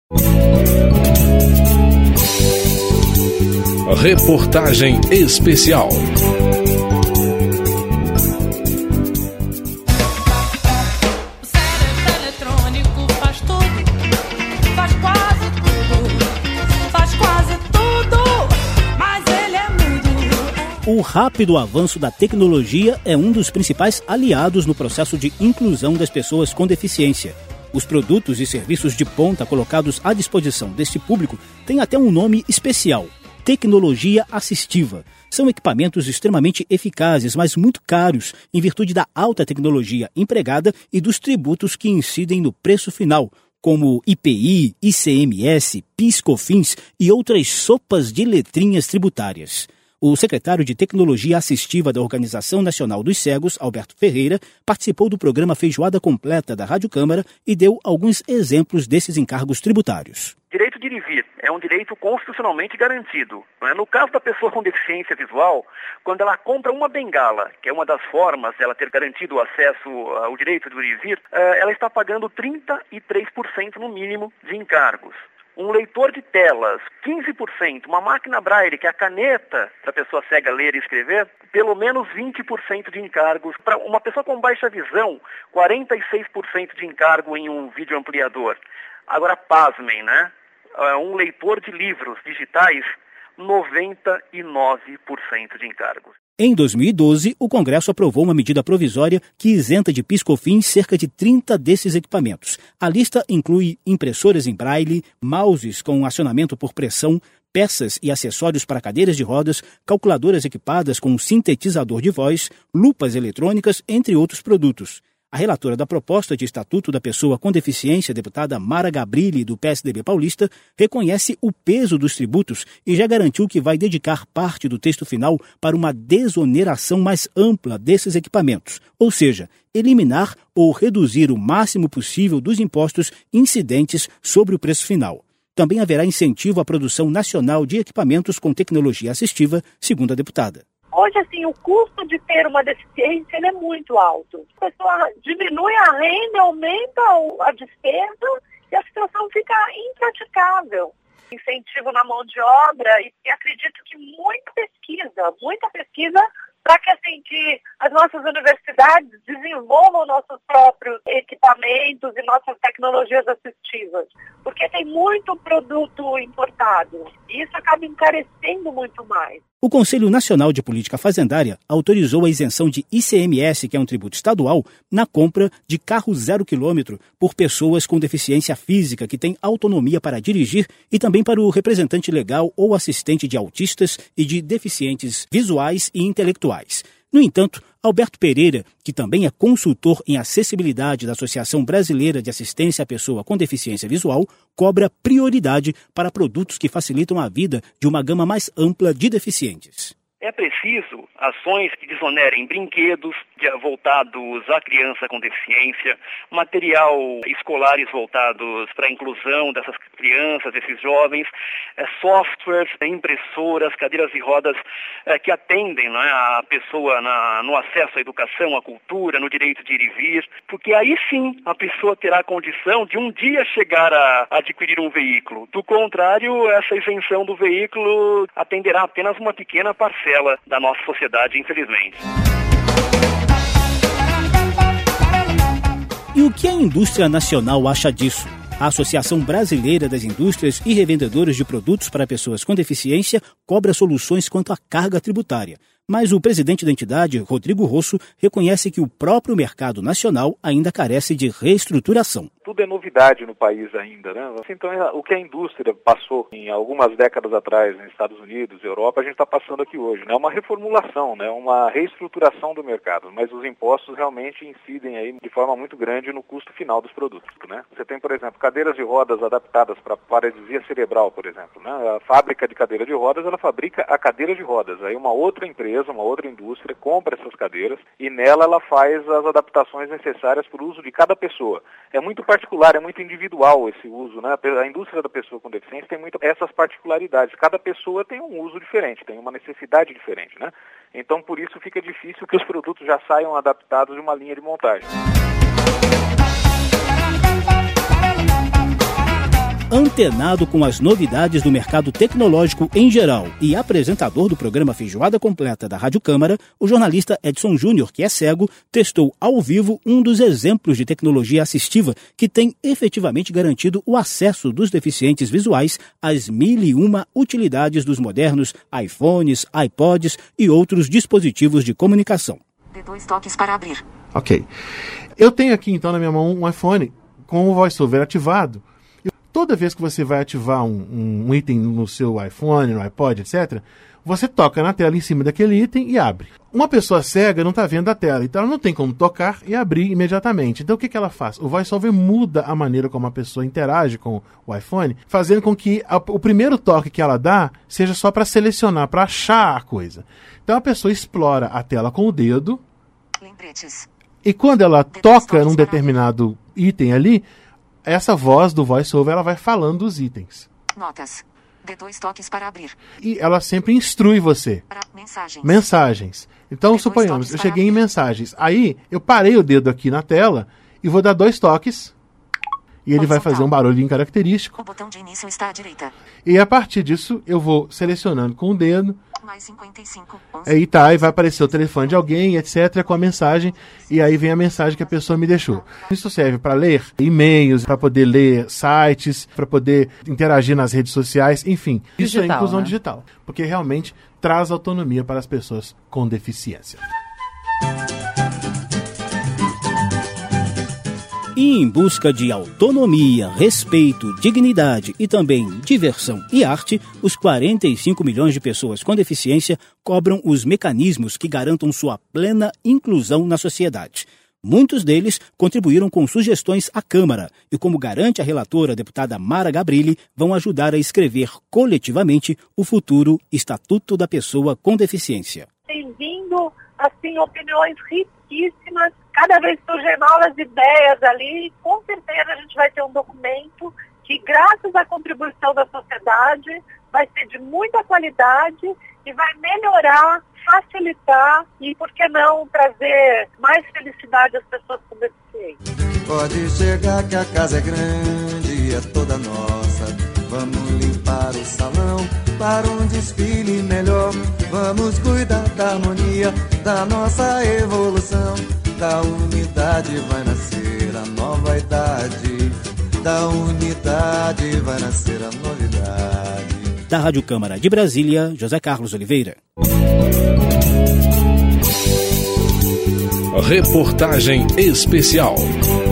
Reportagem especial. O rápido avanço da tecnologia é um dos principais aliados no processo de inclusão das pessoas com deficiência. Os produtos e serviços de ponta colocados à disposição deste público têm até um nome especial: tecnologia assistiva. São equipamentos extremamente eficazes, mas muito caros, em virtude da alta tecnologia empregada e dos tributos que incidem no preço final, como IPI, ICMS, PIS, COFINS e outras sopas de letrinhas tributárias. O secretário de Tecnologia Assistiva da Organização Nacional dos Cegos, Alberto Ferreira, participou do programa Feijoada Completa da Rádio Câmara e deu alguns exemplos desses encargos tributários. Direito de ir e vir é um direito constitucionalmente garantido. No caso da pessoa com deficiência visual, quando ela compra uma bengala, que é uma das formas dela ter garantido o acesso ao direito de ir e vir, ela está pagando 33% no mínimo de encargos. Um leitor de telas, 15%, uma máquina braille, que é a caneta para a pessoa cega ler e escrever, pelo menos 20% de encargos. Para uma pessoa com baixa visão, 46% de encargo em um videoampliador. Agora, pasmem, né? Um leitor de livros digitais, 99% de encargos. Em 2012, o Congresso aprovou uma medida provisória que isenta de PIS/COFINS cerca de 30 desses equipamentos. A lista inclui impressoras em braille, mouses com acionamento por pressão, peças e acessórios para cadeiras de rodas, calculadoras equipadas com um sintetizador de voz, lupas eletrônicas, entre outros produtos. A relatora da proposta de Estatuto da Pessoa com Deficiência, deputada Mara Gabrilli, do PSDB paulista, reconhece o peso dos tributos e já garantiu que vai dedicar parte do texto final para uma desoneração mais ampla desses equipamentos, ou seja, eliminar ou reduzir o máximo possível dos impostos incidentes sobre o preço final. Também haverá incentivo à produção nacional de equipamentos com tecnologia assistiva, segundo a deputada. Hoje, assim, o custo de ter uma deficiência ele é muito alto. A pessoa diminui a renda, aumenta a despesa e a situação fica impraticável. Incentivo na mão de obra e acredito que muita pesquisa para que, assim, que as nossas universidades desenvolvam nossos próprios equipamentos e nossas tecnologias assistivas. Porque tem muito produto importado e isso acaba encarecendo muito mais. O Conselho Nacional de Política Fazendária autorizou a isenção de ICMS, que é um tributo estadual, na compra de carro 0 km por pessoas com deficiência física que têm autonomia para dirigir e também para o representante legal ou assistente de autistas e de deficientes visuais e intelectuais. No entanto, Alberto Pereira, que também é consultor em acessibilidade da Associação Brasileira de Assistência à Pessoa com Deficiência Visual, cobra prioridade para produtos que facilitam a vida de uma gama mais ampla de deficientes. É preciso ações que desonerem brinquedos voltados à criança com deficiência, material escolares voltados para a inclusão dessas crianças, desses jovens, softwares, impressoras, cadeiras de rodas que atendem, né, a pessoa no acesso à educação, à cultura, no direito de ir e vir, porque aí sim a pessoa terá a condição de um dia chegar a adquirir um veículo. Do contrário, essa isenção do veículo atenderá apenas uma pequena parcela da nossa sociedade, infelizmente. E o que a indústria nacional acha disso? A Associação Brasileira das Indústrias e Revendedores de Produtos para Pessoas com Deficiência cobra soluções quanto à carga tributária. Mas o presidente da entidade, Rodrigo Rosso, reconhece que o próprio mercado nacional ainda carece de reestruturação. Tudo é novidade no país ainda, né? Então, o que a indústria passou em algumas décadas atrás nos Estados Unidos, Europa, a gente está passando aqui hoje, né? Uma reformulação, né? Uma reestruturação do mercado, mas os impostos realmente incidem aí de forma muito grande no custo final dos produtos, né? Você tem, por exemplo, cadeiras de rodas adaptadas para paralisia cerebral, por exemplo, né? A fábrica de cadeira de rodas, ela fabrica a cadeira de rodas, aí uma outra empresa, uma outra indústria compra essas cadeiras e nela ela faz as adaptações necessárias para o uso de cada pessoa. É muito particular, é muito individual esse uso, né? A indústria da pessoa com deficiência tem muito essas particularidades. Cada pessoa tem um uso diferente, tem uma necessidade diferente, né? Então, por isso fica difícil que os produtos já saiam adaptados de uma linha de montagem. antenado com as novidades do mercado tecnológico em geral e apresentador do programa Feijoada Completa da Rádio Câmara, o jornalista Edson Júnior, que é cego, testou ao vivo um dos exemplos de tecnologia assistiva que tem efetivamente garantido o acesso dos deficientes visuais às 1001 utilidades dos modernos iPhones, iPods e outros dispositivos de comunicação. Dê 2 toques para abrir. Ok. Eu tenho aqui então na minha mão um iPhone com o VoiceOver ativado. Toda vez que você vai ativar um item no seu iPhone, no iPod, etc., você toca na tela em cima daquele item e abre. Uma pessoa cega não está vendo a tela, então ela não tem como tocar e abrir imediatamente. Então o que ela faz? O VoiceOver muda a maneira como a pessoa interage com o iPhone, fazendo com que o primeiro toque que ela dá seja só para selecionar, para achar a coisa. Então a pessoa explora a tela com o dedo. Lembretes. E quando ela toca num determinado item ali, essa voz do VoiceOver ela vai falando os itens. Notas. Dê 2 toques para abrir. E ela sempre instrui você. Mensagens. Então, suponhamos, eu cheguei em mensagens. Aí, eu parei o dedo aqui na tela e vou dar 2 toques. E ele vai fazer um barulhinho característico. O botão de início está à direita. E a partir disso, eu vou selecionando com o dedo. Mais 55. 11. Aí tá, e vai aparecer o telefone de alguém, etc., com a mensagem. E aí vem a mensagem que a pessoa me deixou. Isso serve para ler e-mails, para poder ler sites, para poder interagir nas redes sociais, enfim. Isso é inclusão digital. Porque realmente traz autonomia para as pessoas com deficiência. E em busca de autonomia, respeito, dignidade e também diversão e arte, os 45 milhões de pessoas com deficiência cobram os mecanismos que garantam sua plena inclusão na sociedade. Muitos deles contribuíram com sugestões à Câmara e, como garante a relatora, a deputada Mara Gabrilli, vão ajudar a escrever coletivamente o futuro Estatuto da Pessoa com Deficiência. Tem vindo, assim, opiniões riquíssimas. Cada vez surgem novas ideias ali, com certeza a gente vai ter um documento que, graças à contribuição da sociedade, vai ser de muita qualidade e vai melhorar, facilitar e, por que não, trazer mais felicidade às pessoas com deficiência. Pode chegar que a casa é grande e é toda nossa. Vamos limpar o salão para um desfile melhor. Vamos cuidar da harmonia, da nossa evolução. Da unidade vai nascer a nova idade. Da unidade vai nascer a novidade. Da Rádio Câmara de Brasília, José Carlos Oliveira. Reportagem especial.